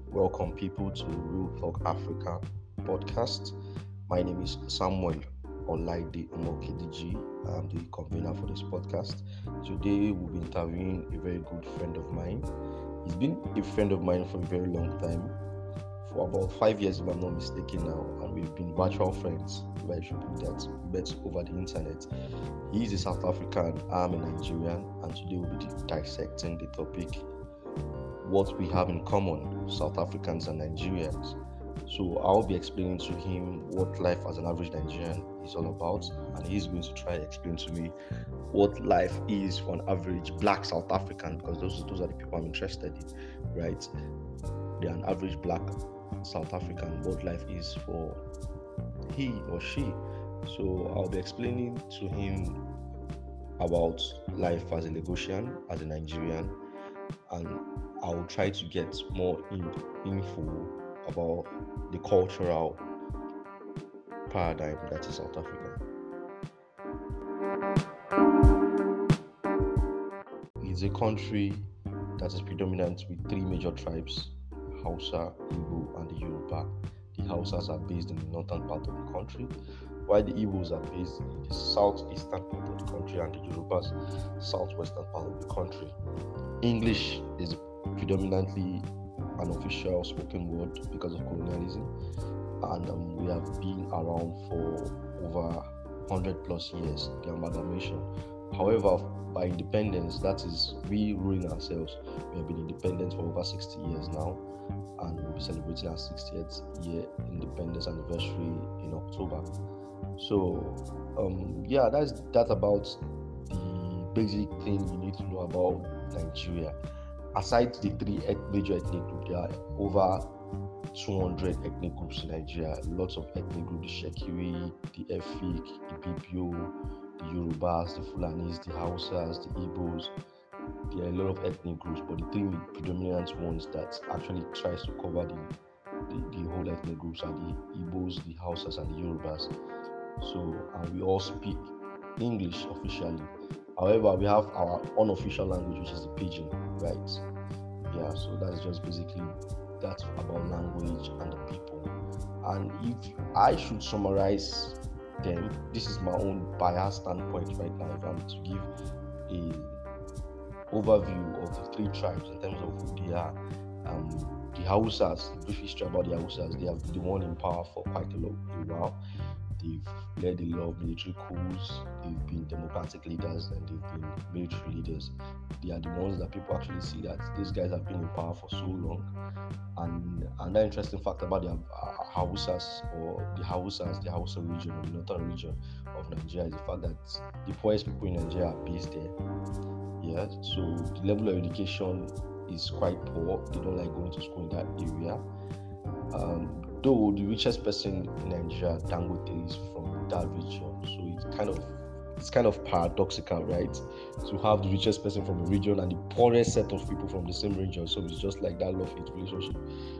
Welcome, people, to Real Talk Africa podcast. My name is Samuel Olaide Omokediji. I'm the convener for this podcast. Today, we'll be interviewing a very good friend of mine. He's been a friend of mine for a very long time, for about 5 years, if I'm not mistaken now, and we've been virtual friends, if I should put that, met over the internet. He is a South African, I'm a Nigerian, and today we'll be dissecting the topic what we have in common, South Africans and Nigerians. So I'll be explaining to him what life as an average Nigerian is all about, and he's going to try to explain to me what life is for an average Black South African, because those are the people I'm interested in, right? They're an average Black South African, what life is for he or she. So I'll be explaining to him about life as a Lagosian, as a Nigerian, and I will try to get more info about the cultural paradigm that is South Africa. It's a country that is predominant with three major tribes: Hausa, Igbo, and the Yoruba. The Hausas are based in the northern part of the country, while the Igbos are based in the southeastern part of the country and the Yorubas southwestern part of the country. English is predominantly an official spoken word because of colonialism, and we have been around for over 100 plus years, the amalgamation. However, by independence, that is we ruling ourselves, we have been independent for over 60 years now, and we'll be celebrating our 60th year independence anniversary in October. So that's that about the basic thing you need to know about Nigeria. Aside the three major ethnic groups, there are over 200 ethnic groups in Nigeria. Lots of ethnic groups: the Shekiri, the Efik, the Ibibio, the Yorubas, the Fulanis, the Hausas, the Igbos. There are a lot of ethnic groups, but the three predominant ones that actually tries to cover the whole ethnic groups are the Igbos, the Hausas, and the Yorubas. So, and we all speak English officially. However, we have our unofficial language, which is the Pidgin, right? Yeah, so that's just basically that about language and the people. And if I should summarize them, this is my own biased standpoint right now. If I'm to give a overview of the three tribes in terms of who they are, the Hausas, the brief history about the Hausas, they have been the one in power for quite a while. They've led a lot of military coups, they've been democratic leaders, and they've been military leaders. They are the ones that people actually see that these guys have been in power for so long. And another interesting fact about the Hausas, or the Hausas, the Hausa region, or the northern region of Nigeria, is the fact that the poorest people in Nigeria are based there. Yeah, so the level of education is quite poor. They don't like going to school in that area. Though the richest person in Nigeria, Dangote, is from that region, so it's kind of paradoxical, right? To have the richest person from a region and the poorest set of people from the same region. So it's just like that love-hate relationship.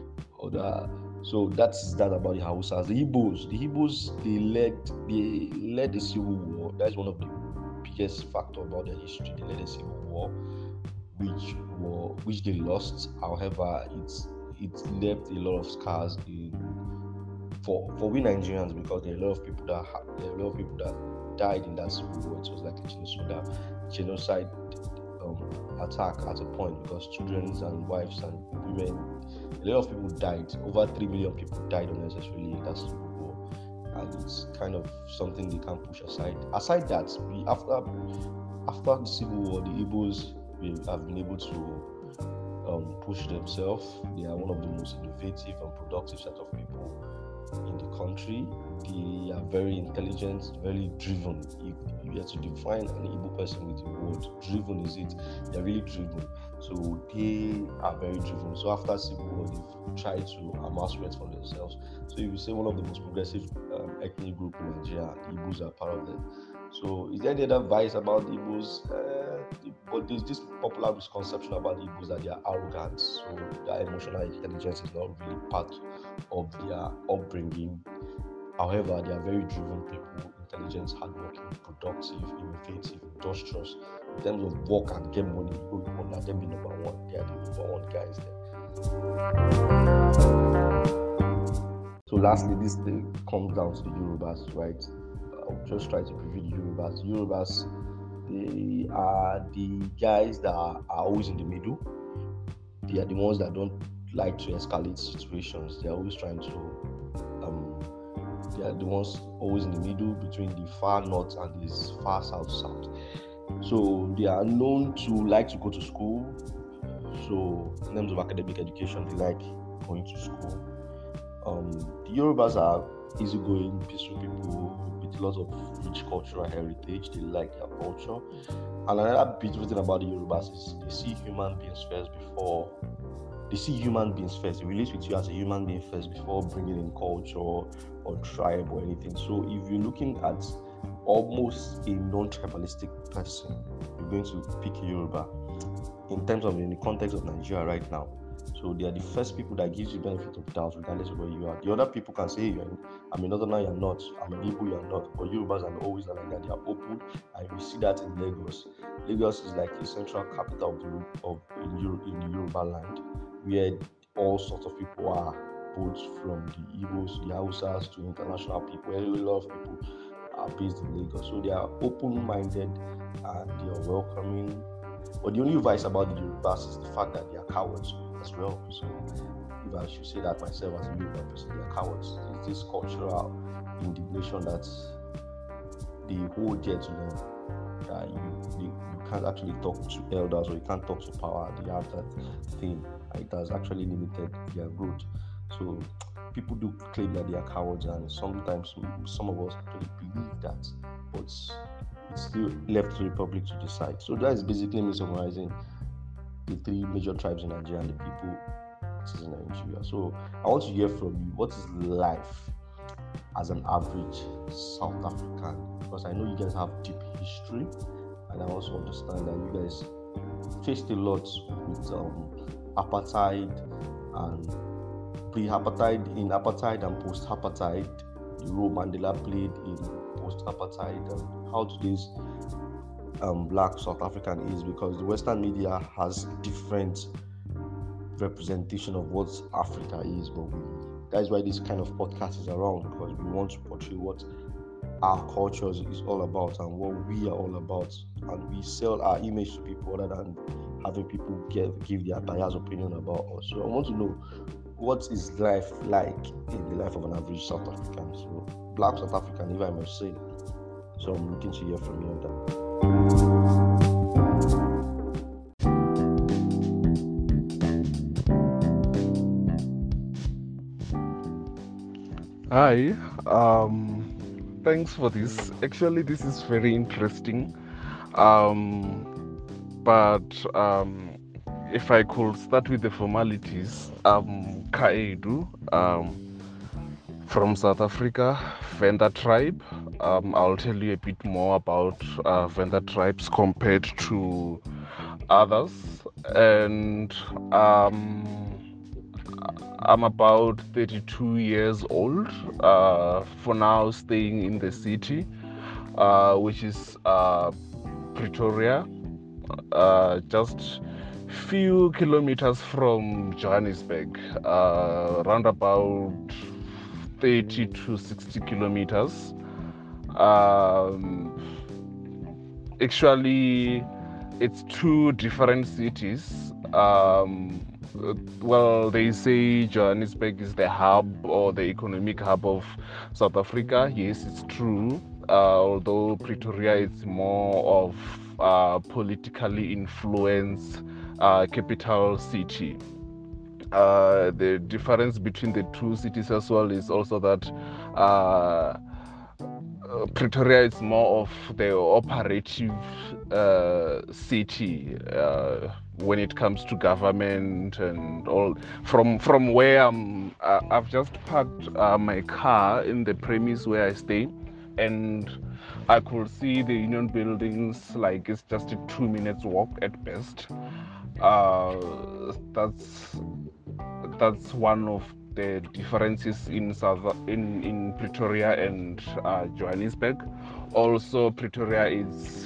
So that's that about the Hausas. The Igbos, they led the civil war. That's one of the biggest factor about their history. They led a civil war, which they lost. However, it left a lot of scars for we Nigerians, because there are a lot of people that died in that civil war. It was like a genocide attack at a point, because children and wives and women, a lot of people died. Over 3 million people died unnecessarily in that civil war, and it's kind of something they can't push aside. Aside that, after the civil war, the Igbos have been able to push themselves. They are one of the most innovative and productive set of people in the country. They are very intelligent, very driven. If you have to define an Igbo person with the word driven, is it? They're really driven. So they are very driven. So after civil war, they've tried to amass wealth for themselves. So if you say one of the most progressive ethnic group in Nigeria, the Igbos are part of them. So is there any other advice about the Igbos? But there's this popular misconception about the Igbos that they are arrogant. So their emotional intelligence is not really part of their upbringing. However, they are very driven people, intelligent, hardworking, productive, innovative, industrious. In terms of work and get money, let them be number one. They are the number one guys there. So lastly, this thing comes down to the Yorubas, right? I'll just try to preview the Yorubas. Yorubas, they are the guys that are always in the middle. They are the ones that don't like to escalate situations. They are always trying to they are the ones always in the middle between the far north and the far south. So they are known to like to go to school. So in terms of academic education, they like going to school. The Yorubas are easygoing, peaceful people with lots of rich cultural heritage. They like their culture. And another beautiful thing about the Yorubas is they see human beings first before they see human beings first. They relate with you as a human being first before bringing in culture or tribe or anything. So if you're looking at almost a non-tribalistic person, you're going to pick Yoruba in terms of in the context of Nigeria right now. So they are the first people that gives you benefit of doubt regardless of where you are. The other people can say, I'm a northerner, you're not. I'm an Igbo, you're not. But Yorubas are always like that. They are open, and you see that in Lagos. Lagos is like a central capital in the Yoruba land, where all sorts of people are, both from the Igbos, the Hausas to international people. A lot of people are based in Lagos. So they are open-minded and they are welcoming. But the only vice about the Yorubas is the fact that they are cowards as well. So if I should say that myself as a Yoruba person, they are cowards. It's this cultural indignation that they hold dear to them. That you can't actually talk to elders or you can't talk to power. They have that thing. It has actually limited their growth. So people do claim that they are cowards, and sometimes some of us actually believe that, but it's still left to the public to decide. So that is basically me summarizing the three major tribes in Nigeria and the people in Nigeria. So I want to hear from you. What is life as an average South African? Because I know you guys have deep history, and I also understand that you guys faced a lot with apartheid and pre-apartheid, in apartheid and post-apartheid, the role Mandela played in post-apartheid, and how today's black South African is, because the Western media has different representation of what Africa is, but that is why this kind of podcast is around, because we want to portray what our culture is all about and what we are all about, and we sell our image to people rather than having people give their biased opinion about us. So I want to know, what is life like in the life of an average South African? So black South African, if I must say. So I'm looking to hear from you on that. Hi, thanks for this. Actually, this is very interesting. But if I could start with the formalities, Kaedu, from South Africa, Venda tribe. I'll tell you a bit more about Venda tribes compared to others. And I'm about 32 years old, for now staying in the city, which is Pretoria, just few kilometers from Johannesburg, around about 30 to 60 kilometers. Actually, it's two different cities. Well, they say Johannesburg is the hub or the economic hub of South Africa. Yes, it's true. Although Pretoria is more of politically influenced capital city. The difference between the two cities as well is also that Pretoria is more of the operative city when it comes to government and all. From where I've just parked my car in the premise where I stay, and I could see the union buildings like it's just a 2 minutes walk at best. That's one of the differences in Pretoria and Johannesburg. Also, Pretoria is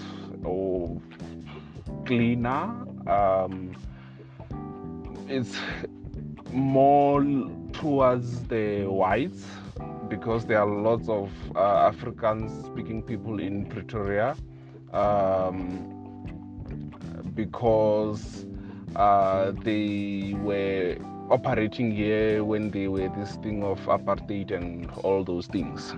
cleaner. It's more towards the whites, because there are lots of African speaking people in Pretoria, because they were operating here when they were this thing of apartheid and all those things.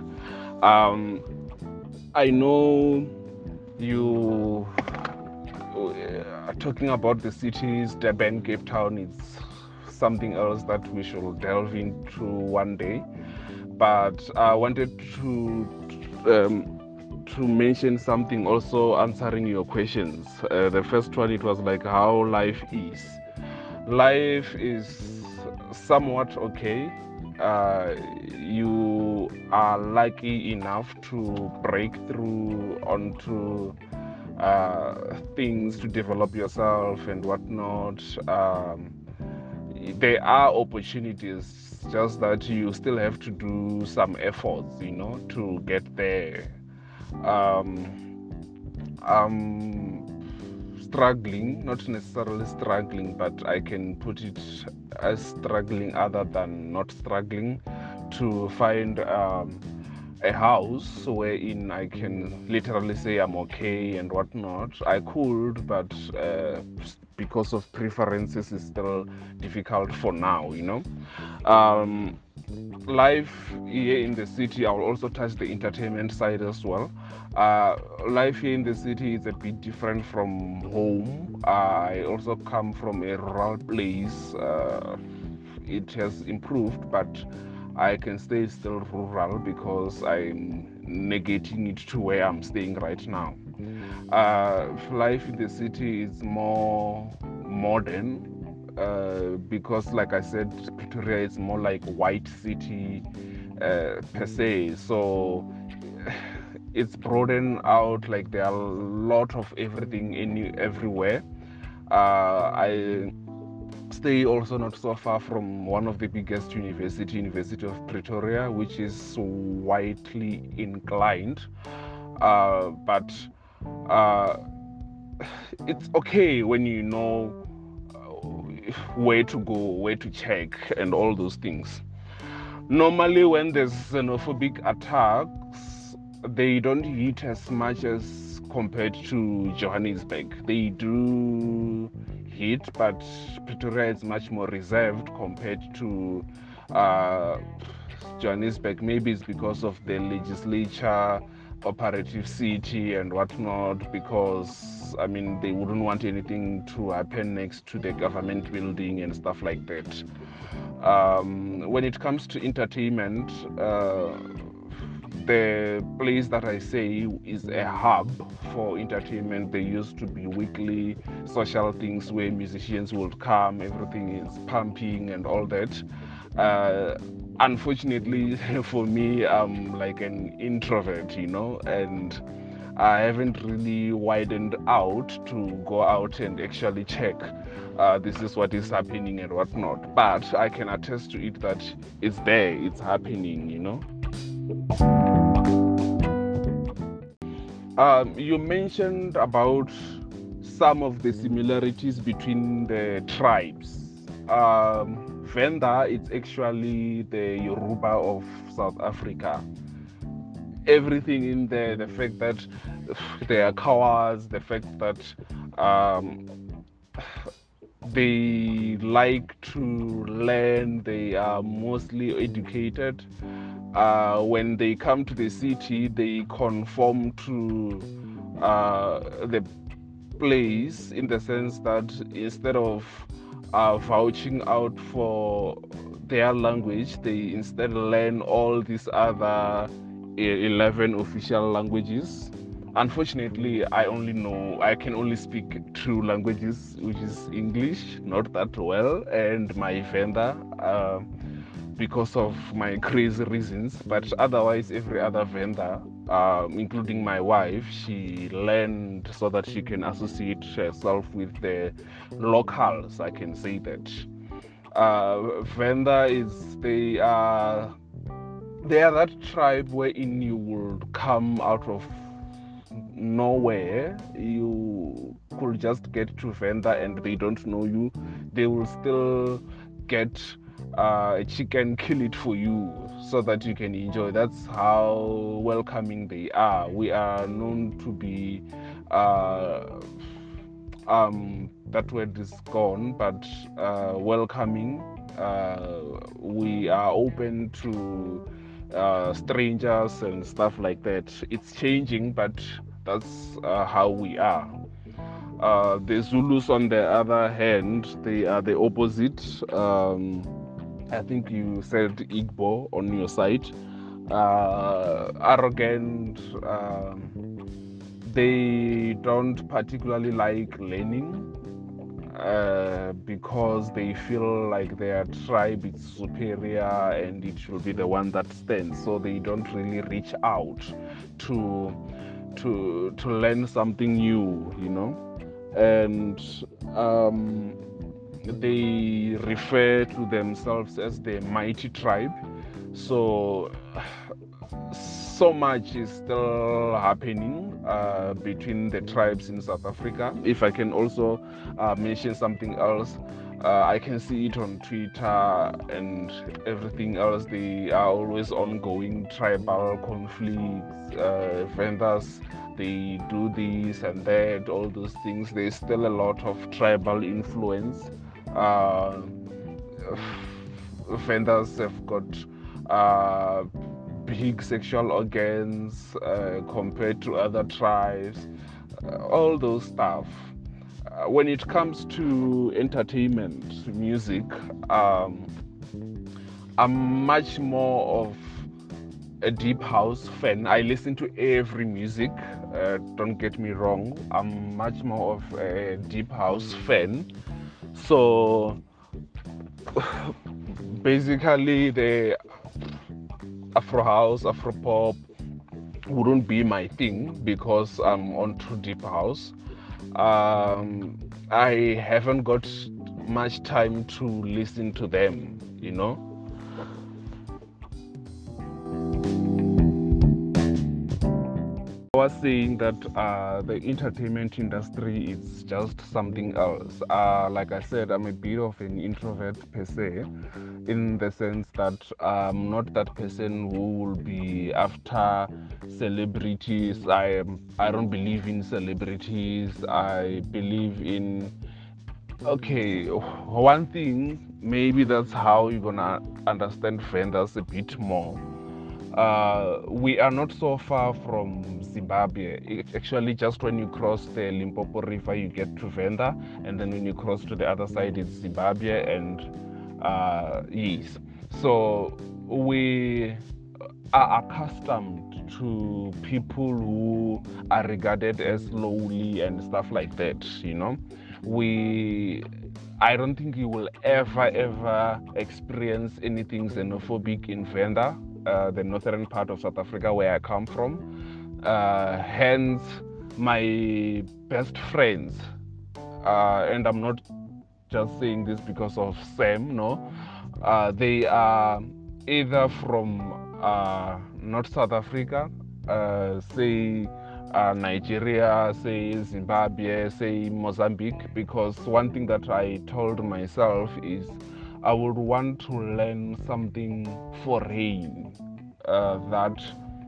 I know you talking about the cities, Durban, Cape Town, it's something else that we should delve into one day. But I wanted to mention something also answering your questions. The first one, it was like how life is. Life is somewhat okay. You are lucky enough to break through onto things to develop yourself and whatnot. There are opportunities, just that you still have to do some efforts, to get there. Struggling, not necessarily struggling, but I can put it as struggling other than not struggling, to find a house wherein I can literally say I'm okay and whatnot. I could, but because of preferences, it's still difficult for now, Life here in the city, I will also touch the entertainment side as well. Life here in the city is a bit different from home. I also come from a rural place. It has improved, but I can stay still rural because I'm negating it to where I'm staying right now. Life in the city is more modern, because, like I said, Pretoria is more like white city per se. So it's broadened out. Like, there are a lot of everything everywhere. I stay also not so far from one of the biggest University of Pretoria, which is widely inclined. But it's okay when you know where to go, where to check, and all those things. Normally, when there's xenophobic attacks, they don't hit as much as compared to Johannesburg. They do hit, but Pretoria is much more reserved compared to Johannesburg. Maybe it's because of the legislature, operative city and whatnot, because they wouldn't want anything to happen next to the government building and stuff like that. When it comes to entertainment, the place that I say is a hub for entertainment. There used to be weekly social things where musicians would come, everything is pumping and all that. Unfortunately for me, I'm like an introvert, and I haven't really widened out to go out and actually check this is what is happening and whatnot. But I can attest to it that it's there, it's happening, You mentioned about some of the similarities between the tribes. Venda, it's actually the Yoruba of South Africa. Everything in there, the fact that they are cowards, the fact that they like to learn, they are mostly educated. When they come to the city, they conform to the place, in the sense that instead of vouching out for their language, they instead learn all these other 11 official languages. Unfortunately, I can only speak 2 languages, which is English, not that well, and my Venda, because of my crazy reasons. But otherwise, every other Venda, including my wife, she learned so that she can associate herself with the locals, I can say that. Venda they are that tribe wherein you will come out of nowhere. You could just get to Venda and they don't know you. They will still get a chicken, kill it for you so that you can enjoy. That's how welcoming they are. We are known to be that word is gone, but welcoming. We are open to strangers and stuff like that. It's changing, but that's how we are. The Zulus, on the other hand, they are the opposite. I think you said Igbo on your side. Arrogant. They don't particularly like learning because they feel like their tribe is superior and it should be the one that stands. So they don't really reach out to learn something new, you know. And they refer to themselves as the mighty tribe. So much is still happening between the tribes in South Africa. If I can also mention something else, I can see it on Twitter and everything else. They are always ongoing tribal conflicts, vendors, they do this and that, all those things. There's still a lot of tribal influence. Vendors have got big sexual organs compared to other tribes, all those stuff. When it comes to entertainment, music, I'm much more of a deep house fan. I listen to every music, don't get me wrong. I'm much more of a deep house fan. So basically the Afro house, Afro pop wouldn't be my thing because I'm onto deep house. I haven't got much time to listen to them, you know. I was saying that the entertainment industry is just something else. Like I said, I'm a bit of an introvert per se, in the sense that I'm not that person who will be after celebrities. I don't believe in celebrities. I believe in, okay, one thing, maybe that's how you're gonna understand vendors a bit more. We are not so far from Zimbabwe. Actually, just when you cross the Limpopo River, you get to Venda, and then when you cross to the other side, it's Zimbabwe, and yes. So we are accustomed to people who are regarded as lowly and stuff like that, you know. I don't think you will ever experience anything xenophobic in Venda, the northern part of South Africa where I come from. Hence, my best friends, and I'm not just saying this because of Sam, no, they are either from North South Africa, say Nigeria, say Zimbabwe, say Mozambique, because one thing that I told myself is I would want to learn something foreign that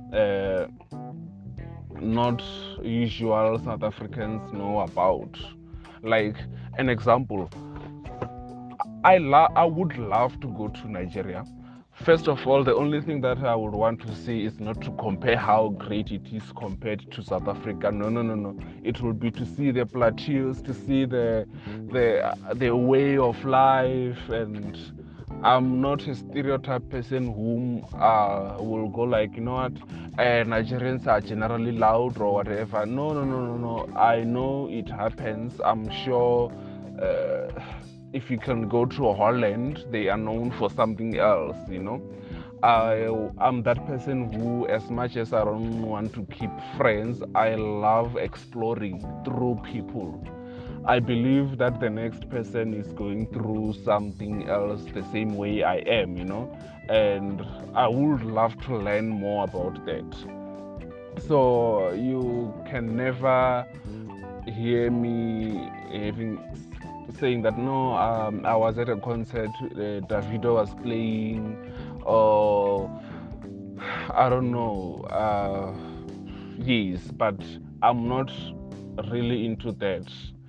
not usual South Africans know about. Like an example, I would love to go to Nigeria. First of all, the only thing that I would want to see is not to compare how great it is compared to South Africa. No. It would be to see the plateaus, to see the way of life. And I'm not a stereotype person whom will go like, you know what, Nigerians are generally loud or whatever. No. I know it happens. I'm sure if you can go to Holland, they are known for something else, you know. I'm that person who, as much as I don't want to keep friends, I love exploring through people. I believe that the next person is going through something else the same way I am, you know, and I would love to learn more about that. So you can never hear me having saying that no, I was at a concert, Davido was playing, or I don't know. Yes, but I'm not really into that.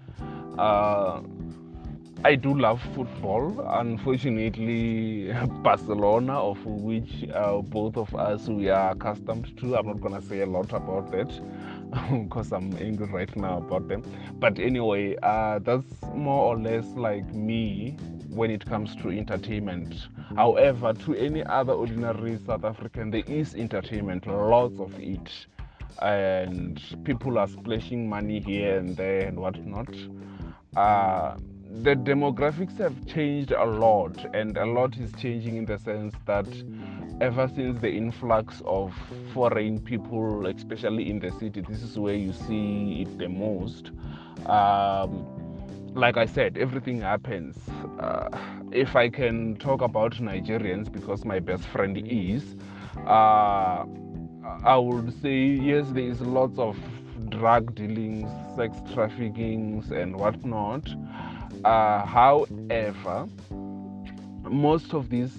I do love football. Unfortunately, Barcelona, of which both of us we are accustomed to. I'm not gonna say a lot about that because I'm angry right now about them. But anyway, that's more or less like me when it comes to entertainment. However, to any other ordinary South African, there is entertainment, lots of it, and people are splashing money here and there and whatnot. The demographics have changed a lot, and a lot is changing in the sense that ever since the influx of foreign people, especially in the city, this is where you see it the most. Like I said, everything happens. If I can talk about Nigerians, because my best friend is, I would say yes, there is lots of drug dealings, sex traffickings, and whatnot. However, most of these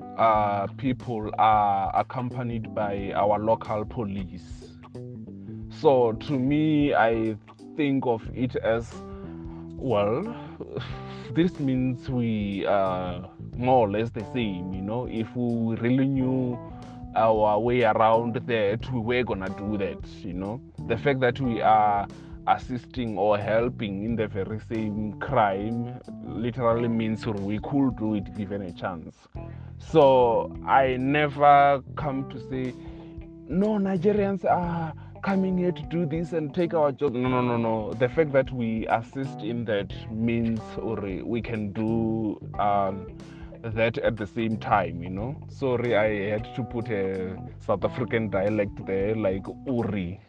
people are accompanied by our local police. So to me, I think of it as, well, this means we are more or less the same, you know. If we really knew our way around that, we were gonna do that, you know. The fact that we are assisting or helping in the very same crime literally means we could do it given a chance. So I never come to say, no, Nigerians are coming here to do this and take our job. No. The fact that we assist in that means we can do that at the same time, you know. Sorry, I had to put a South African dialect there, like Uri.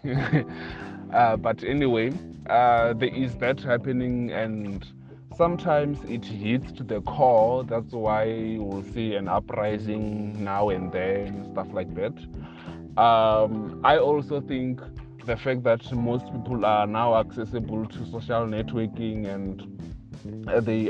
But anyway, there is that happening, and sometimes it hits to the core. That's why we'll see an uprising now and then, stuff like that. I also think the fact that most people are now accessible to social networking, and they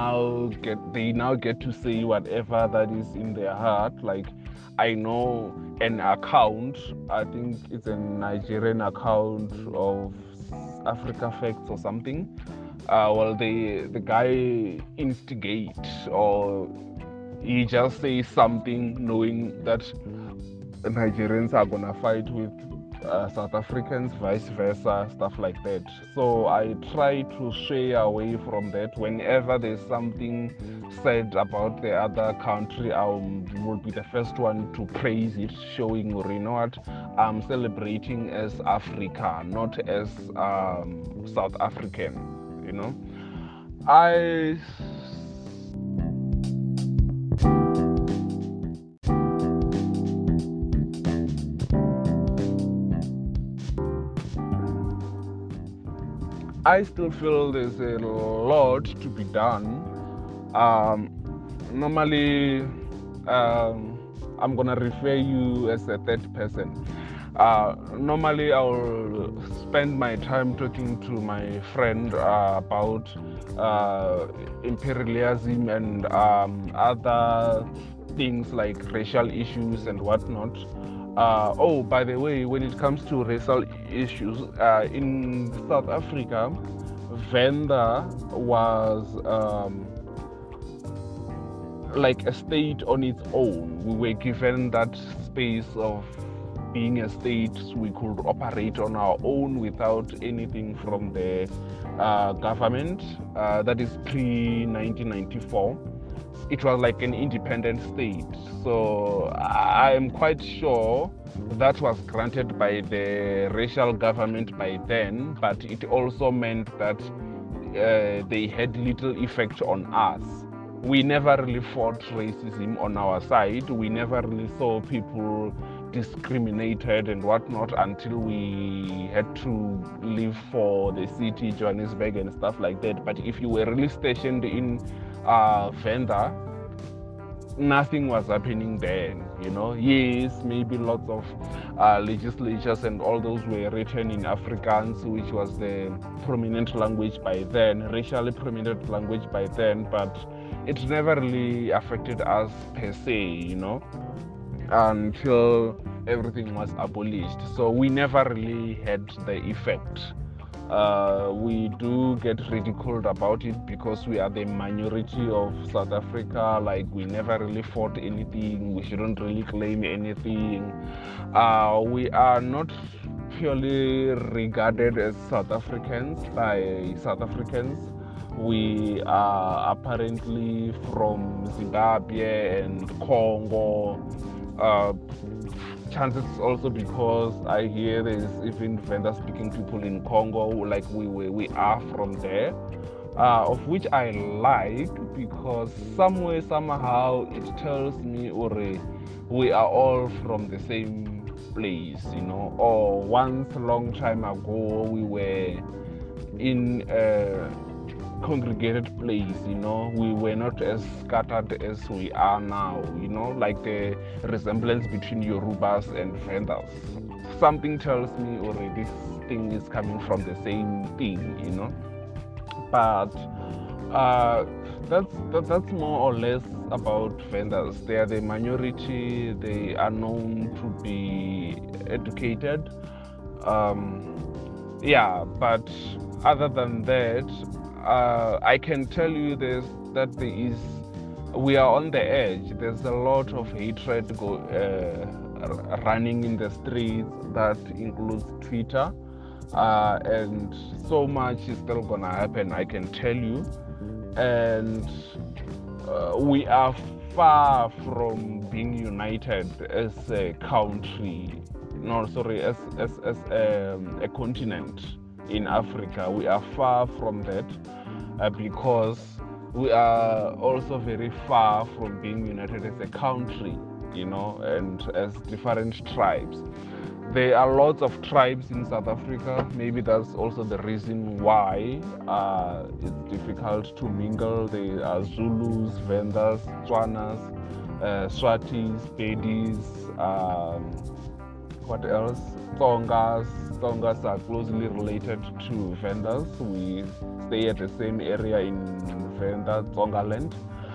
now get to say whatever that is in their heart. Like, I know an account, I think it's a Nigerian account of Africa Facts or something. Well, the guy instigates, or he just says something knowing that Nigerians are gonna fight with South Africans, vice versa, stuff like that. So I try to stray away from that. Whenever there's something said about the other country, I will be the first one to praise it, showing, you know what, I'm celebrating as Africa, not as South African, you know. I still feel there's a lot to be done. Normally, I'm gonna refer you as a third person. Normally, I'll spend my time talking to my friend about imperialism and other things like racial issues and whatnot. By the way, when it comes to racial issues, in South Africa, Venda was like a state on its own. We were given that space of being a state, so we could operate on our own without anything from the government. That is pre-1994. It was like an independent state. So I am quite sure that was granted by the racial government by then, but it also meant that they had little effect on us. We never really fought racism on our side. We never really saw people discriminated and whatnot until we had to leave for the city, Johannesburg and stuff like that. But if you were really stationed in Venda, nothing was happening then, Yes, maybe lots of legislatures and all those were written in Afrikaans, which was the prominent language by then, racially prominent language by then, but it never really affected us per se, until everything was abolished. So we never really had the effect. We do get ridiculed about it because we are the minority of South Africa. Like, we never really fought anything. We shouldn't really claim anything. We are not purely regarded as South Africans by South Africans. We are apparently from Zimbabwe and Congo. Chances also because I hear there's even Venda speaking people in Congo, like we are from there, of which I like, because somewhere, somehow it tells me, or we are all from the same place, or once a long time ago we were in a congregated place, we were not as scattered as we are now, like the resemblance between Yorubas and Vendas. Something tells me already this thing is coming from the same thing, but that's more or less about Vendas. They are the minority. They are known to be educated, but other than that, I can tell you we are on the edge. There's a lot of hatred running in the streets. That includes Twitter, and so much is still gonna happen, I can tell you. And we are far from being united as a country. No, sorry, as a continent. In Africa, we are far from that, because we are also very far from being united as a country, and as different tribes. There are lots of tribes in South Africa. Maybe that's also the reason why it's difficult to mingle. There are Zulus, Vendas, Tswanas, Swatis, Bedis, what else? Tongas. Tongas are closely related to Vendas. We stay at the same area in Venda, Tongaland.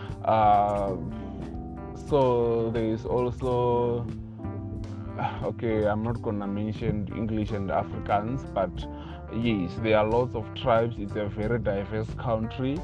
So there is also, I'm not gonna mention English and Afrikaans, but yes, there are lots of tribes. It's a very diverse country.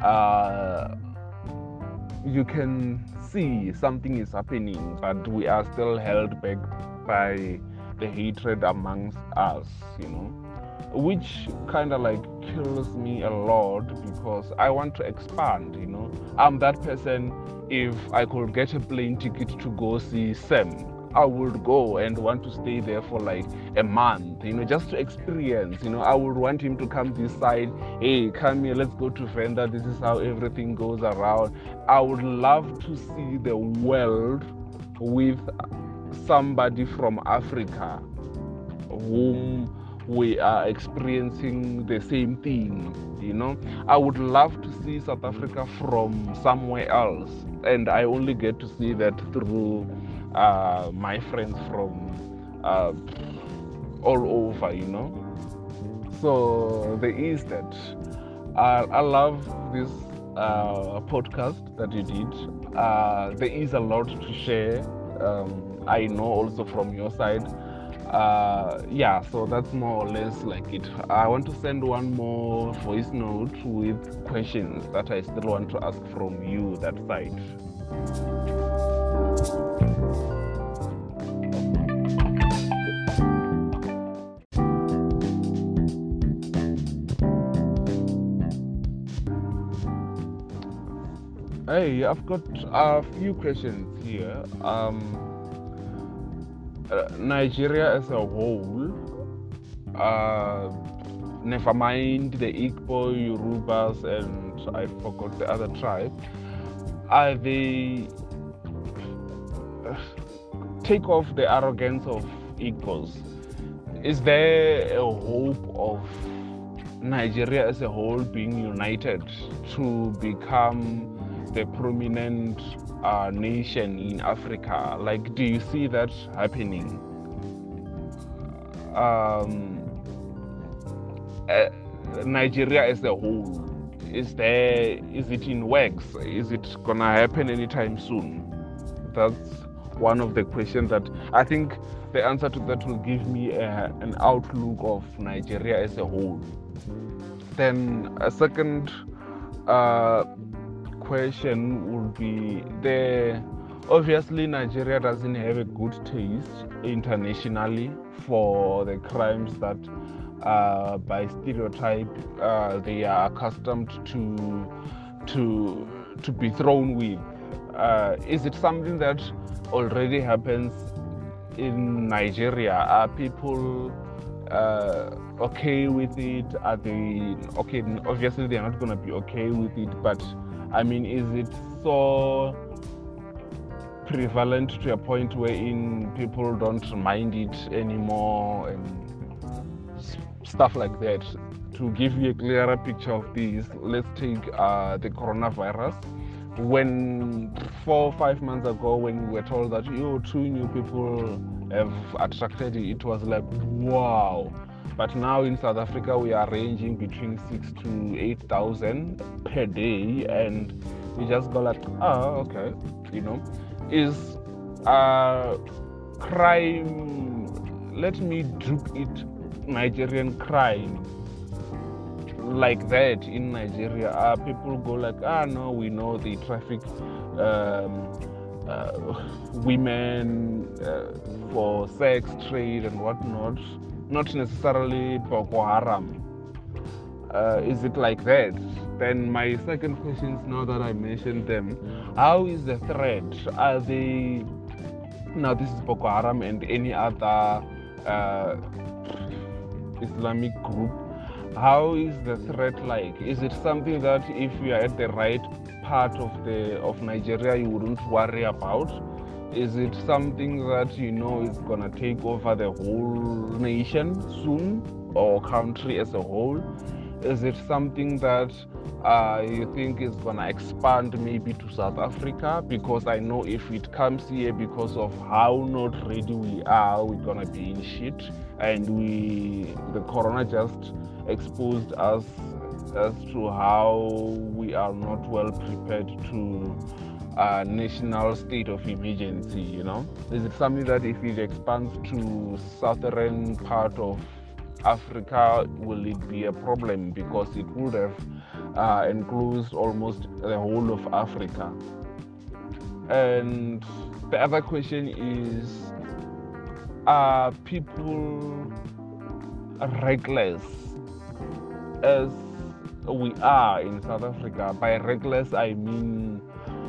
You can see something is happening, but we are still held back by the hatred amongst us, which kind of like kills me a lot, because I want to expand, I'm that person. If I could get a plane ticket to go see Sam, I would go and want to stay there for like a month, just to experience, I would want him to come this side. Hey, come here, let's go to Venda. This is how everything goes around. I would love to see the world with somebody from Africa whom we are experiencing the same thing, I would love to see South Africa from somewhere else, and I only get to see that through my friends from all over, So there is that. I love this podcast that you did. There is a lot to share. I know also from your side. So that's more or less like it. I want to send one more voice note with questions that I still want to ask from you, that side. Hey, I've got a few questions here. Nigeria as a whole, never mind the Igbo, Yorubas, and I forgot the other tribe, are they, take off the arrogance of Igbos, is there a hope of Nigeria as a whole being united to become the prominent nation in Africa? Like, do you see that happening? Nigeria as a whole, is it in works? Is it gonna happen anytime soon? That's one of the questions that I think the answer to that will give me an outlook of Nigeria as a whole. Then a second question would be obviously Nigeria doesn't have a good taste internationally for the crimes that by stereotype they are accustomed to be thrown with. Is it something that already happens in Nigeria? Are people okay with it? Are they okay? Obviously they're not going to be okay with it, but I mean, is it so prevalent to a point wherein people don't mind it anymore and stuff like that? To give you a clearer picture of this, let's take the coronavirus. When 4 or 5 months ago, when we were told that 2 new people have attracted it was like, wow. But now in South Africa, we are ranging between 6,000 to 8,000 per day, and we just go like, okay, is crime, let me dupe it, Nigerian crime like that in Nigeria? People go like, no, we know they traffic women for sex trade and whatnot, not necessarily Boko Haram. Is it like that? Then my second question is, now that I mentioned them, how is the threat? Are they, now this is Boko Haram and any other Islamic group, how is the threat like? Is it something that if you are at the right part of Nigeria you wouldn't worry about? Is it something that is gonna take over the whole nation soon, or country as a whole? Is it something that you think is gonna expand maybe to South Africa? Because I know if it comes here, because of how not ready we are, we're gonna be in shit. And the corona just exposed us as to how we are not well prepared to a national state of emergency. Is it something that if it expands to southern part of Africa, will it be a problem? Because it would have enclosed almost the whole of Africa. And the other question is, are people reckless as we are in South Africa? By reckless, I mean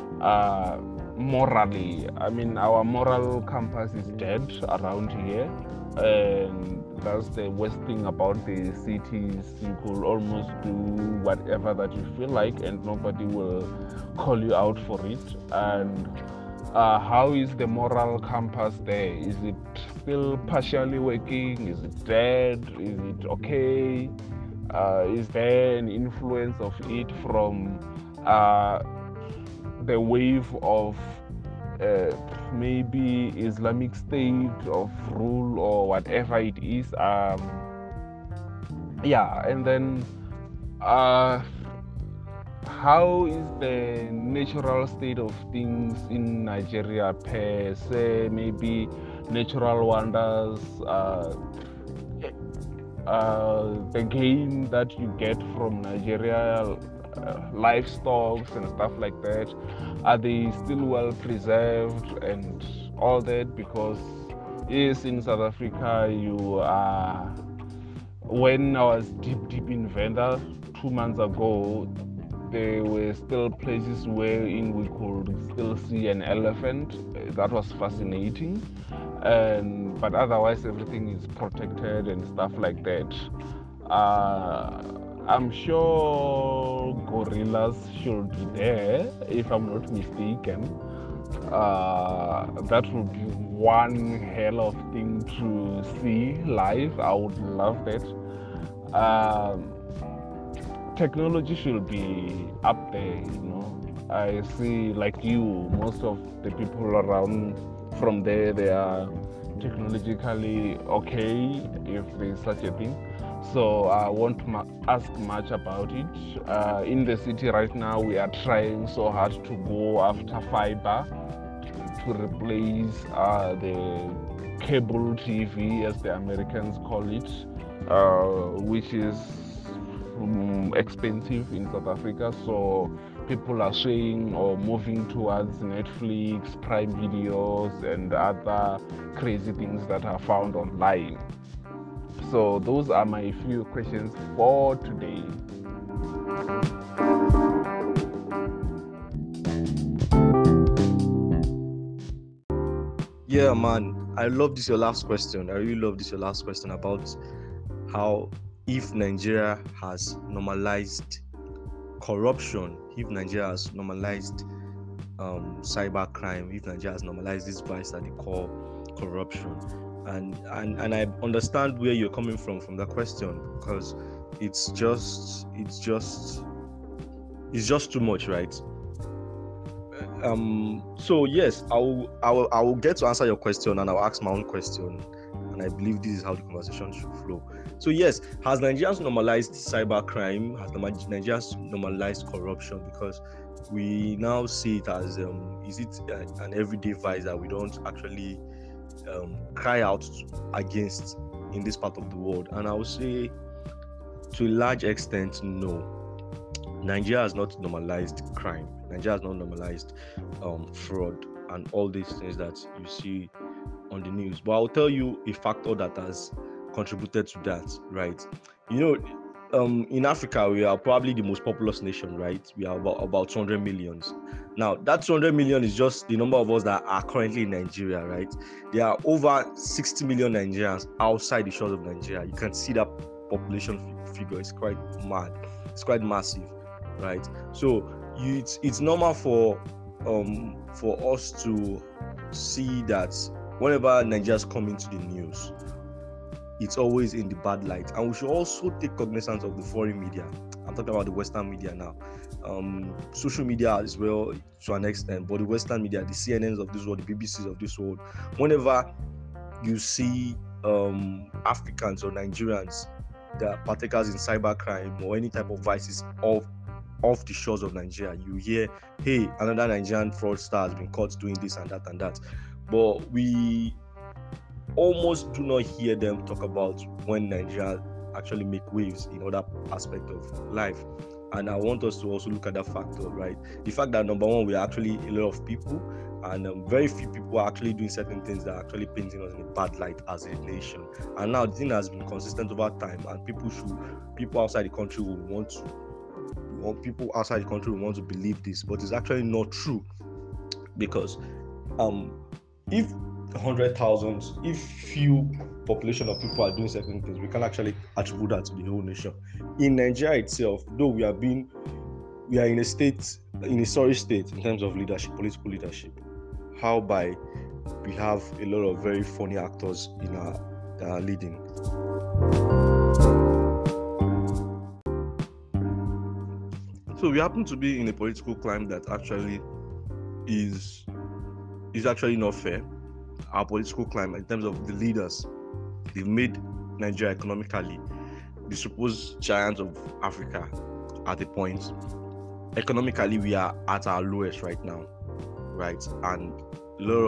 morally. I mean, our moral compass is dead around here, and that's the worst thing about the cities. You could almost do whatever that you feel like and nobody will call you out for it. And how is the moral compass there? Is it still partially working? Is it dead? Is it okay? Is there an influence of it from the wave of maybe Islamic State of rule or whatever it is? And then how is the natural state of things in Nigeria per se? Maybe natural wonders, the gain that you get from Nigeria, livestock and stuff like that, are they still well preserved and all that? Because yes, in South Africa, when I was deep in Venda 2 months ago, there were still places wherein we could still see an elephant. That was fascinating. But otherwise everything is protected and stuff like that. I'm sure gorillas should be there, if I'm not mistaken. That would be one hell of thing to see live. I would love that. Technology should be up there, I see, like you, most of the people around from there, they are technologically okay, if there's such a thing. So I won't ask much about it. In the city right now, we are trying so hard to go after fiber to replace the cable TV, as the Americans call it, which is expensive in South Africa. So people are swaying or moving towards Netflix, Prime Videos, and other crazy things that are found online. So those are my few questions for today. Yeah, man. I love this your last question. I really love this your last question about how if Nigeria has normalized corruption, if Nigeria has normalized cyber crime, if Nigeria has normalized this vice that they call corruption. And I understand where you're coming from that question, because it's just too much, right? So yes, I will get to answer your question, and I'll ask my own question, and I believe this is how the conversation should flow. So yes, has Nigerians normalized cyber crime? Has Nigerians normalized corruption? Because we now see it as is it an everyday vice that we don't actually cry out against in this part of the world? And I would say to a large extent, no. Nigeria has not normalized crime. Nigeria has not normalized fraud and all these things that you see on the news. But I'll tell you a factor that has contributed to that, right? You know, in Africa, we are probably the most populous nation, right? We are about 200 millions. Now, that 200 million is just the number of us that are currently in Nigeria, right? There are over 60 million Nigerians outside the shores of Nigeria. You can see that population figure. It's quite mad. It's quite massive, right? So it's normal for us to see that whenever Nigeria's come into the news, it's always in the bad light. And we should also take cognizance of the foreign media. I'm talking about the Western media now. Social media as well to an extent, but the Western media, the CNNs of this world, the BBCs of this world, whenever you see Africans or Nigerians that are partakers in cybercrime or any type of vices off the shores of Nigeria, you hear, hey, another Nigerian fraudster has been caught doing this and that and that. But we almost do not hear them talk about when Nigeria actually make waves in other aspects of life. And I want us to also look at that factor, right? The fact that number one, we are actually a lot of people, and very few people are actually doing certain things that are actually painting us in a bad light as a nation. And now the thing has been consistent over time, and people outside the country will want to believe this, but it's actually not true. Because if 100,000, if few population of people are doing certain things, we can actually attribute that to the whole nation. In Nigeria itself, though we are in a sorry state in terms of leadership, political leadership, by we have a lot of very funny actors in our leading. So we happen to be in a political climate that actually is actually not fair. Our political climate, in terms of the leaders, they've made Nigeria economically the supposed giant of Africa at a point. Economically, we are at our lowest right now, right? And a lot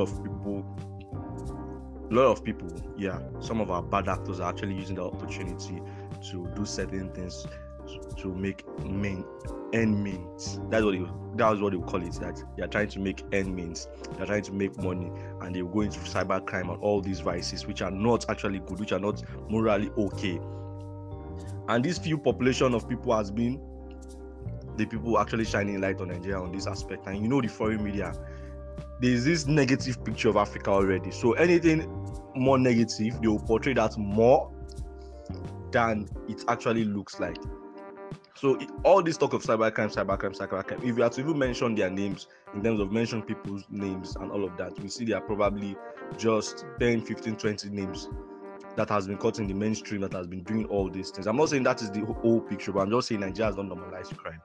of people, some of our bad actors are actually using the opportunity to do certain things to make end means. That's what they will call it. That they are trying to make end means. They are trying to make money, and they will go into cybercrime and all these vices, which are not actually good, which are not morally okay. And this few population of people has been the people actually shining light on Nigeria on this aspect. And the foreign media, there's this negative picture of Africa already. So anything more negative, they will portray that more than it actually looks like. So all this talk of cybercrime, if you have to even mention their names, in terms of mention people's names and all of that, we see there are probably just 10, 15, 20 names that has been caught in the mainstream that has been doing all these things. I'm not saying that is the whole picture, but I'm just saying Nigeria has not normalized crime.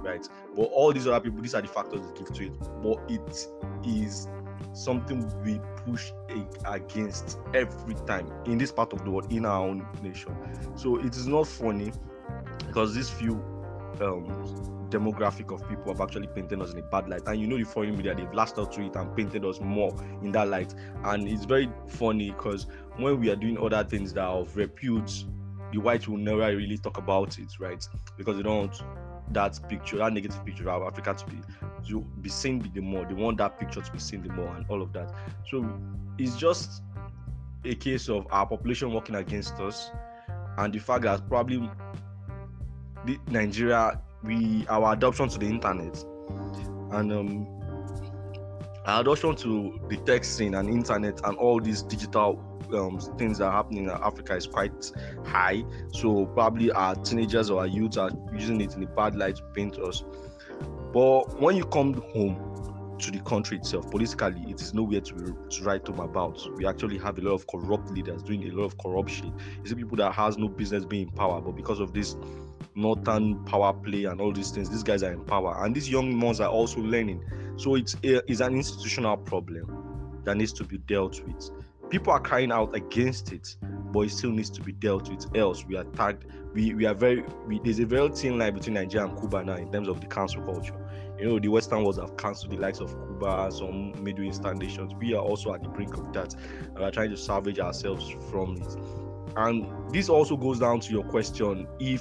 right? But all these other people, these are the factors that give to it. But it is something we push against every time in this part of the world, in our own nation. So it is not funny because these few demographic of people have actually painted us in a bad light, and the foreign media, they've lashed out to it and painted us more in that light. And it's very funny because when we are doing other things that are of repute, the whites will never really talk about it, right? Because they don't want that negative picture of Africa to be seen the more. They want that picture to be seen the more and all of that. So it's just a case of our population working against us, and the fact that probably Nigeria, our adoption to the internet and our adoption to the tech scene and internet and all these digital things that are happening in Africa is quite high. So probably our teenagers or our youths are using it in a bad light to paint us. But when you come home to the country itself, politically, it is nowhere to write home about. We actually have a lot of corrupt leaders doing a lot of corruption. You see people that has no business being in power, but because of this northern power play and all these things, these guys are in power, and these young ones are also learning. So it's an institutional problem that needs to be dealt with. People are crying out against it, but it still needs to be dealt with, else we are tagged. There's a very thin line between Nigeria and Cuba now in terms of the cancel culture. The Western worlds have cancelled the likes of Cuba, some Middle Eastern nations. We are also at the brink of that, and we're trying to salvage ourselves from it. And this also goes down to your question: if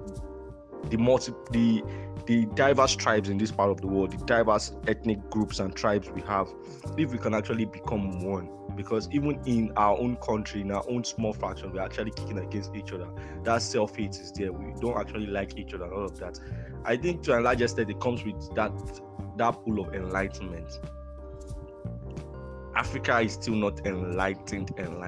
the diverse tribes in this part of the world, the diverse ethnic groups and tribes we have, if we can actually become one. Because even in our own country, in our own small fraction, we're actually kicking against each other. That self-hate is there. We don't actually like each other and all of that. I think to a large extent it comes with that pool of enlightenment. Africa is still not enlightened.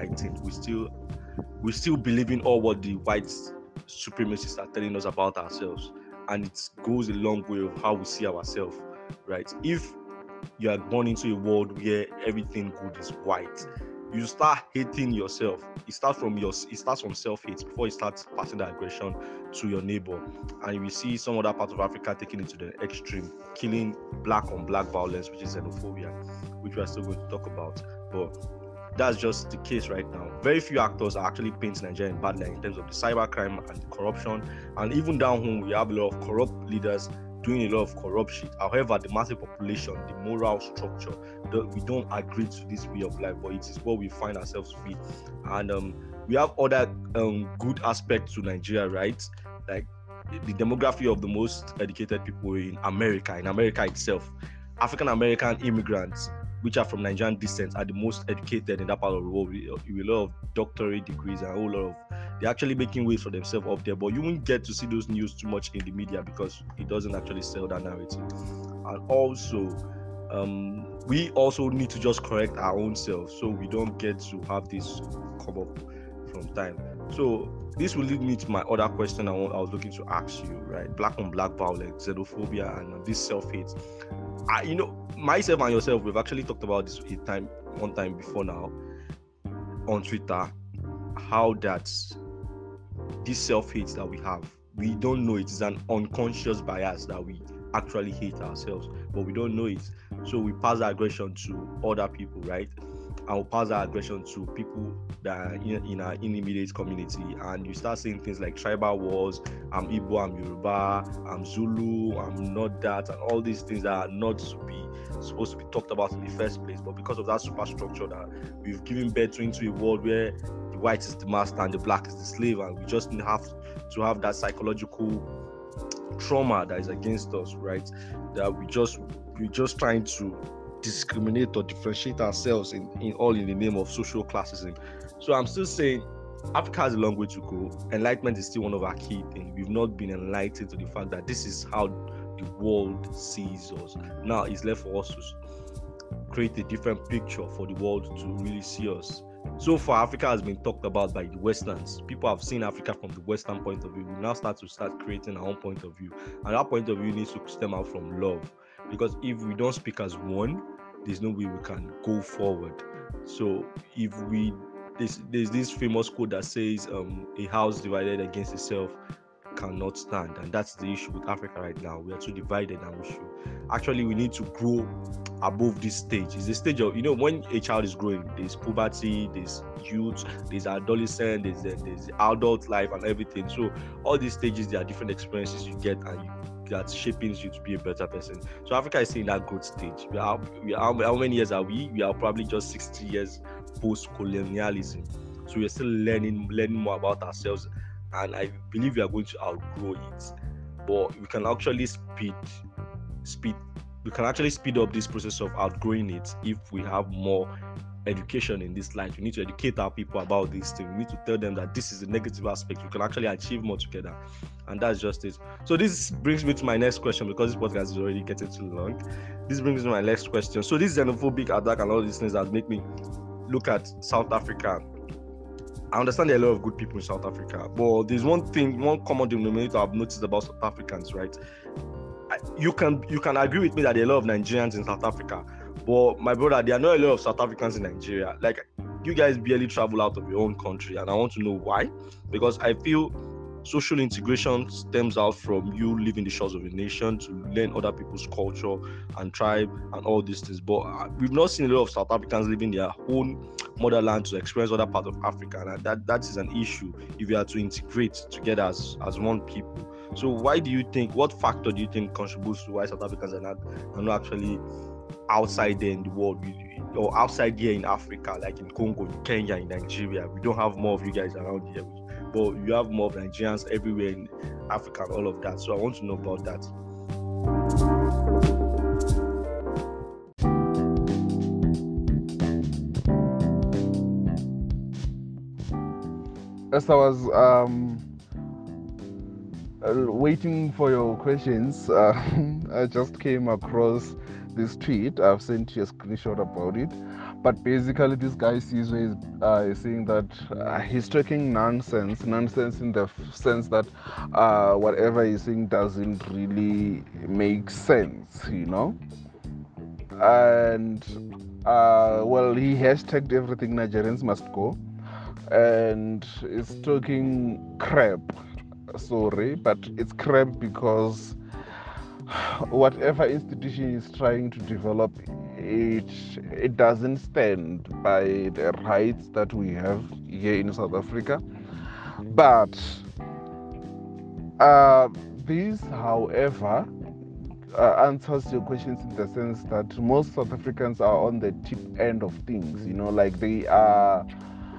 We still believe in all what the white supremacists are telling us about ourselves, and it goes a long way of how we see ourselves, right? If you are born into a world where everything good is white, you start hating yourself. It starts from self-hate before it starts passing the aggression to your neighbor. And we see some other parts of Africa taking it to the extreme, killing black on black violence, which is xenophobia, which we are still going to talk about. But that's just the case right now. Very few actors are actually painting Nigeria in bad light in terms of the cybercrime and the corruption. And even down home, we have a lot of corrupt leaders doing a lot of corrupt shit. However, the massive population, the moral structure, we don't agree to this way of life, but it is what we find ourselves to be. And we have other good aspects to Nigeria, right? Like the demography of the most educated people in America itself. African American immigrants, which are from Nigerian descent, are the most educated in that part of the world, with a lot of doctorate degrees and a whole lot of, they're actually making ways for themselves up there. But you won't get to see those news too much in the media because it doesn't actually sell that narrative. And also, we also need to just correct our own selves so we don't get to have this come up from time. So this will lead me to my other question I was looking to ask you, right? Black on black violence, xenophobia, and this self-hate. Myself and yourself, we've actually talked about this one time before now on Twitter, how that this self-hate that we have, we don't know it is an unconscious bias that we actually hate ourselves, but we don't know it. So we pass that aggression to other people, right? And we pass that aggression to people that are in our immediate community, and you start saying things like tribal wars, I'm Igbo, I'm Yoruba, I'm Zulu, I'm not that, and all these things that are not supposed to be talked about in the first place. But because of that superstructure that we've given birth into a world where the white is the master and the black is the slave, and we just have to have that psychological trauma that is against us, right? That we're just trying to discriminate or differentiate ourselves in the name of social classism. So I'm still saying Africa has a long way to go. Enlightenment is still one of our key things. We've not been enlightened to the fact that this is how the world sees us. Now it's left for us to create a different picture for the world to really see us. So far, Africa has been talked about by the Westerns. People have seen Africa from the Western point of view. We now start creating our own point of view. And that point of view needs to stem out from love. Because if we don't speak as one, there's no way we can go forward. So there's this famous quote that says, a house divided against itself cannot stand, and that's the issue with Africa right now. We are too divided, and we need to grow above this stage. It's a stage of, when a child is growing, there's puberty, there's youth, there's adolescent, there's adult life and everything. So all these stages, there are different experiences you get, and that's shaping you to be a better person. So Africa is in that growth stage. How many years are we? We are probably just 60 years post-colonialism. So we're still learning more about ourselves, and I believe we are going to outgrow it. But we can actually speed up this process of outgrowing it if we have more education in this life. We need to educate our people about this thing. We need to tell them that this is a negative aspect. We can actually achieve more together, and that's just it. So this brings me to my next question, because this podcast is already getting too long. This brings me to my next question. So this xenophobic attack and all these things that make me look at South Africa. I understand there are a lot of good people in South Africa, but there's one common denominator I've noticed about South Africans, right? You can agree with me that there are a lot of Nigerians in South Africa, but my brother, there are not a lot of South Africans in Nigeria. Like, you guys barely travel out of your own country, and I want to know why. Because I feel social integration stems out from you leaving the shores of a nation to learn other people's culture and tribe and all these things. But we've not seen a lot of South Africans leaving their own motherland to experience other parts of Africa, and that is an issue if you are to integrate together as one people. So what factor do you think contributes to why South Africans are not actually outside there in the world, or outside here in Africa, like in Congo, in Kenya, in Nigeria? We don't have more of you guys around here, but you have more of Nigerians everywhere in Africa and all of that. So I want to know about that. As I was waiting for your questions, I just came across this tweet. I've sent you a screenshot about it. But basically, this guy is saying that he's talking nonsense in the sense that whatever he's saying doesn't really make sense, And he hashtagged everything Nigerians must go, and it's talking crap. Sorry, but it's crap because whatever institution is trying to develop, it doesn't stand by the rights that we have here in South Africa. But this, however, answers your questions in the sense that most South Africans are on the tip end of things, like they are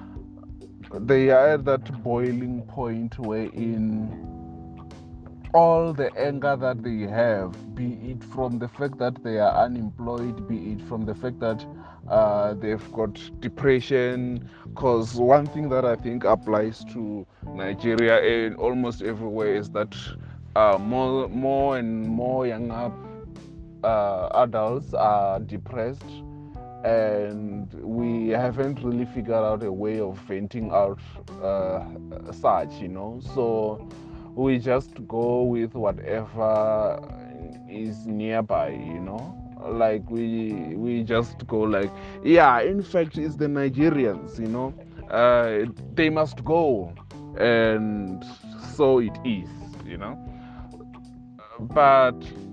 at that boiling point wherein all the anger that they have, be it from the fact that they are unemployed, be it from the fact that they've got depression, because one thing that I think applies to Nigeria and almost everywhere is that more and more young adults are depressed, and we haven't really figured out a way of venting out such, so we just go with whatever is nearby, like we just go like, yeah, in fact it's the Nigerians, they must go, and so it is, but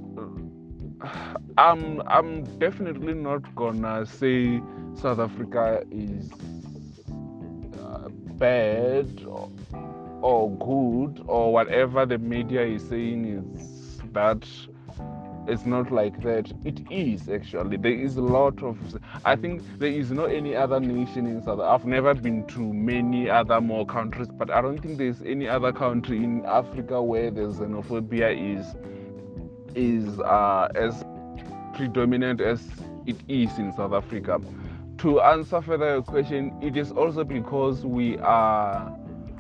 I'm definitely not gonna say South Africa is bad or good, or whatever the media is saying is that it's not like that. It is actually. There is a lot of, I think there is no any other nation in South Africa. I've never been to many other more countries, but I don't think there's any other country in Africa where the xenophobia is as predominant as it is in South Africa. To answer further your question, it is also because we are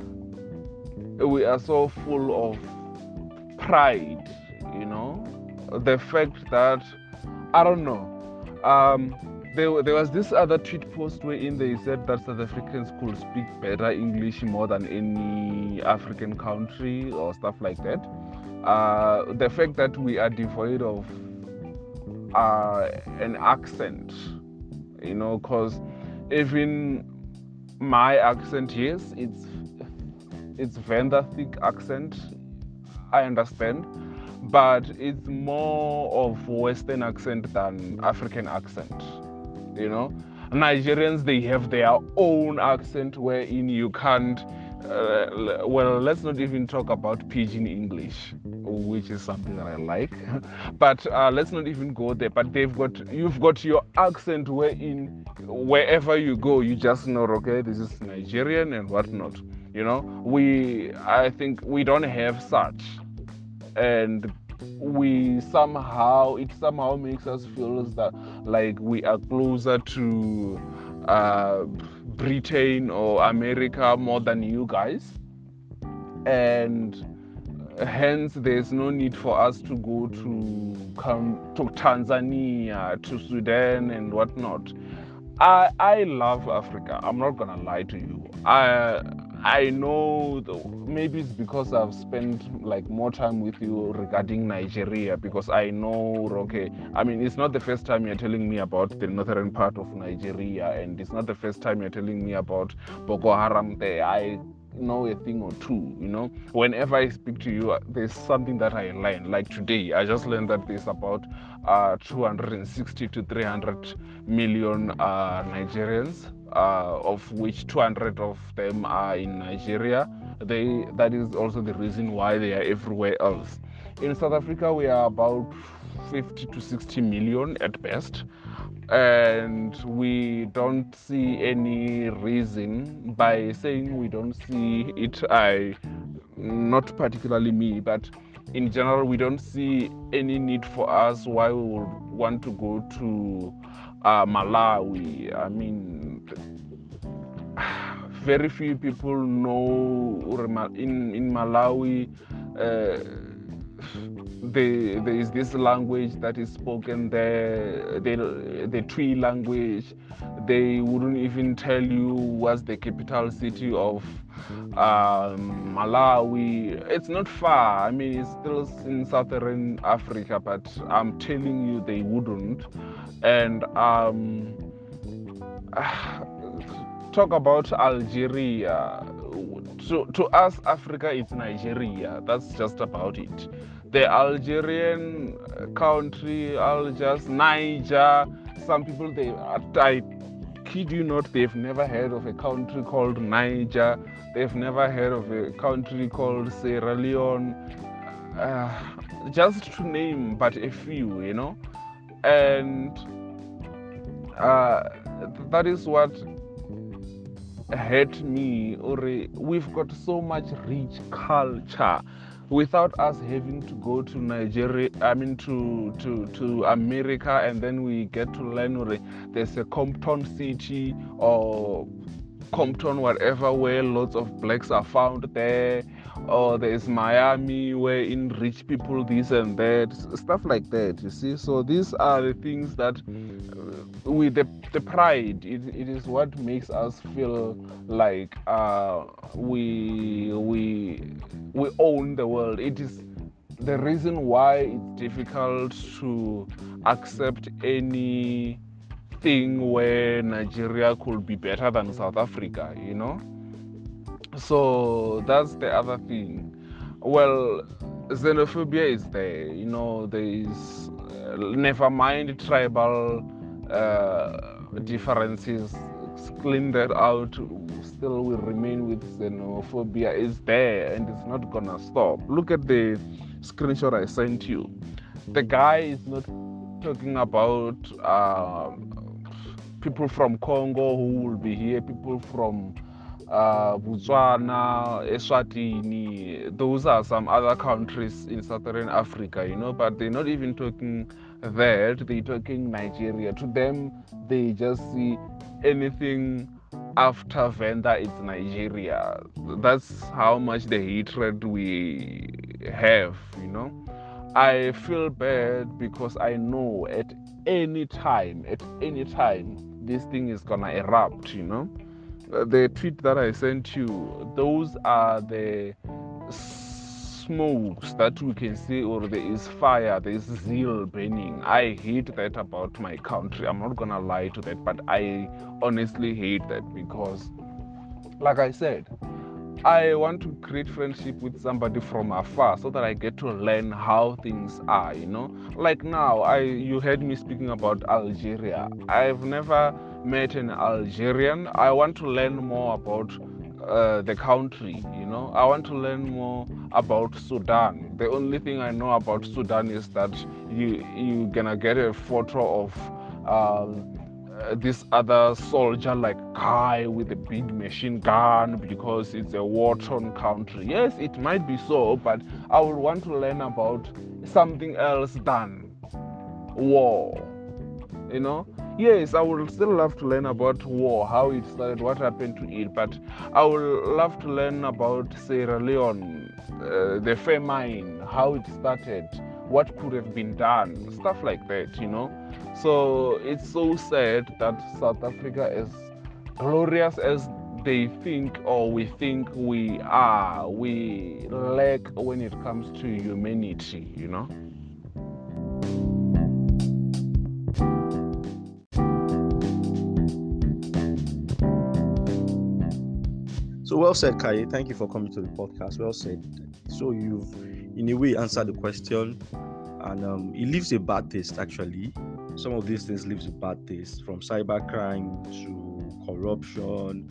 so full of pride, the fact that, I don't know, there was this other tweet post wherein they said that South Africans could speak better English more than any African country or stuff like that. The fact that we are devoid of an accent, because even my accent, yes, it's Venda thick accent, I understand, but it's more of Western accent than African accent. You know, Nigerians, they have their own accent wherein you can't. Well, let's not even talk about pidgin English, which is something that I like. But let's not even go there. But you've got your accent wherein wherever you go, you just know, okay, this is Nigerian and whatnot. You know, I think we don't have such, and it somehow makes us feel that like we are closer to Britain or America more than you guys, and hence there's no need for us to go to Tanzania, to Sudan and whatnot. I love Africa. I'm not gonna lie to you. I know maybe it's because I've spent like more time with you regarding Nigeria, because I know, okay, I mean, it's not the first time you're telling me about the northern part of Nigeria, and it's not the first time you're telling me about Boko Haram there. I know a thing or two, you know. Whenever I speak to you, there's something that I learn. Like today, I just learned that there's about 260 to 300 million Nigerians, of which 200 of them are in Nigeria. That is also the reason why they are everywhere else. In South Africa, we are about 50 to 60 million at best, and we don't see any reason. By saying we don't see it, not particularly me, but in general, we don't see any need for us why we would want to go to Malawi. I mean, very few people know in Malawi. There is this language that is spoken there, the Twi language. They wouldn't even tell you what's the capital city of Malawi. It's not far. I mean, it's still in southern Africa, but I'm telling you, they wouldn't. And talk about Algeria. To us, Africa, it's Nigeria. That's just about it. The Algerian country, Niger, some people, I kid you not, they've never heard of a country called Niger. They've never heard of a country called Sierra Leone. Just to name but a few, you know. And that is what hurt me. We've got so much rich culture without us having to go to Nigeria, I mean to America, and then we get to learn there's a Compton city or Compton whatever where lots of blacks are found there, or there's Miami where in rich people this and that, stuff like that, you see. So these are the things that with the pride, it is what makes us feel like we own the world. It is the reason why it's difficult to accept anything where Nigeria could be better than South Africa, you know. So that's the other thing. Well, xenophobia is there, you know. There is never mind tribal differences, clean that out, still we remain with xenophobia. Is there, and it's not gonna stop. Look at the screenshot I sent you. The guy is not talking about people from Congo who will be here, people from Botswana, Eswatini. Those are some other countries in southern Africa, you know, but they're not even talking that. They're talking Nigeria. To them, they just see anything after Venda, it's Nigeria. That's how much the hatred we have, you know. I feel bad because I know at any time, this thing is gonna erupt, you know. The tweet that I sent you, those are the smokes that we can see, or there is fire, there is zeal burning. I hate that about my country. I'm not gonna lie to that, but I honestly hate that because, like I said, I want to create friendship with somebody from afar so that I get to learn how things are, Like now, you heard me speaking about Algeria. I've never met an Algerian. I want to learn more about the country, I want to learn more about Sudan. The only thing I know about Sudan is that you're gonna get a photo of this other soldier like guy with a big machine gun because it's a war-torn country. Yes, it might be so, but I would want to learn about something else than war. Yes, I would still love to learn about war, how it started, what happened to it, but I would love to learn about Sierra Leone, the famine, how it started, what could have been done, stuff like that. So it's so sad that South Africa, as glorious as they think or we think we are, we lack when it comes to humanity. So well said, Kai. Thank you for coming to the podcast. Well said. So you've, in a way, answered the question, and it leaves a bad taste. Actually, some of these things leaves a bad taste, from cybercrime to corruption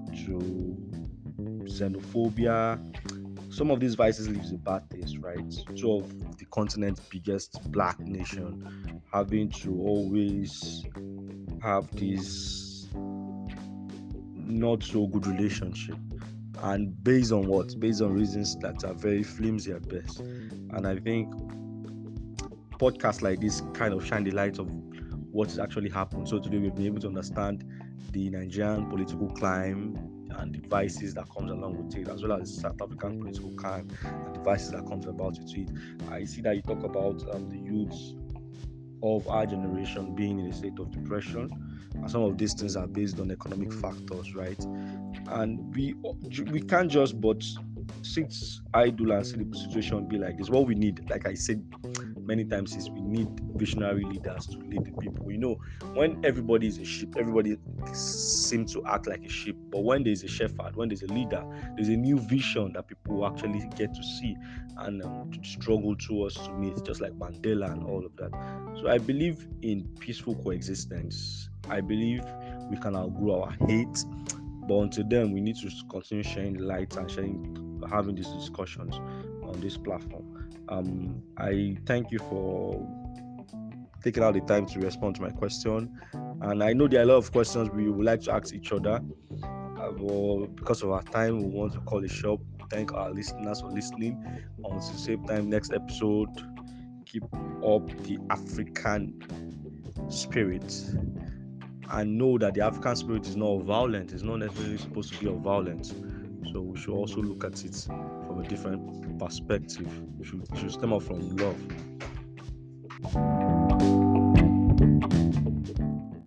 to xenophobia. Some of these vices leaves a bad taste, right? Two of the continent's biggest black nation having to always have this not so good relationship, and based on what? Based on reasons that are very flimsy at best. And I think podcasts like this kind of shine the light of what's actually happened. So today we'll be able to understand the Nigerian political climate and the vices that comes along with it, as well as the South African political climate and the vices that comes about with it. I see that you talk about the youths of our generation being in a state of depression, and some of these things are based on economic factors, right? And we can't just but sit idle and see the situation be like this. What we need, like I said many times, is we need visionary leaders to lead the people. When everybody is a sheep, everybody seems to act like a sheep. But when there's a shepherd, when there's a leader, there's a new vision that people actually get to see and struggle towards to meet, just like Mandela and all of that. So I believe in peaceful coexistence. I believe we can outgrow our hate, but until then, we need to continue sharing the light and having these discussions on this platform. I thank you for taking out the time to respond to my question, and I know there are a lot of questions we would like to ask each other, but because of our time, we want to call it short. Thank our listeners for listening. Until the same time, next episode, keep up the African spirit, and know that the African spirit is not violent. It's not necessarily supposed to be of violence. So we should also look at it from a different perspective. We should stem up from love.